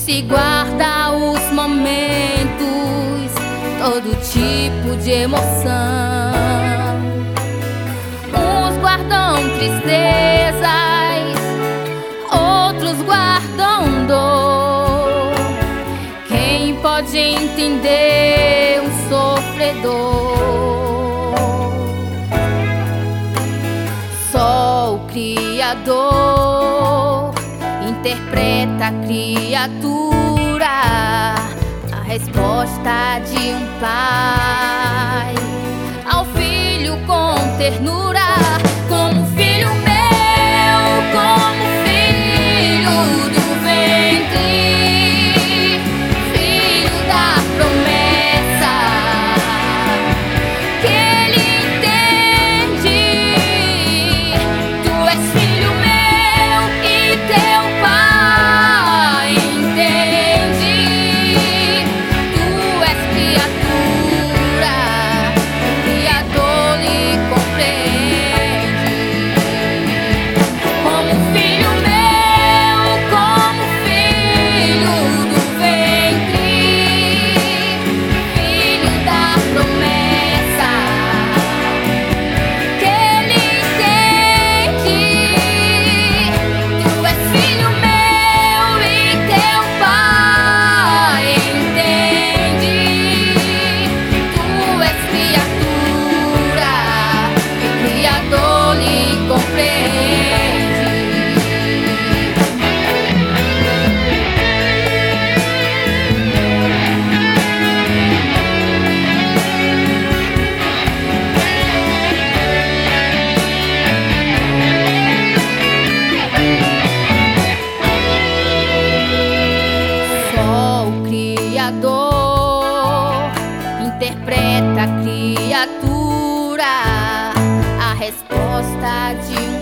se guarda os momentos, todo tipo de emoção. Uns guardam tristezas, outros guardam dor. Quem pode entender um sofredor? Só o Criador interpreta a criatura, a resposta de um pai ao filho com ternura. Como filho meu, como filho do ventre, filho da promessa, que ele entende. Tu és filho meu e teu pai entende. Tu és criatura, o Criador lhe compreende. Como filho meu, como filho do ventre, filho da promessa, que ele entende. Tu és filho meu e teu pai entende. Tu és criatura, o Criador lhe compreende. Só o Criador interpreta a criatura, a resposta de um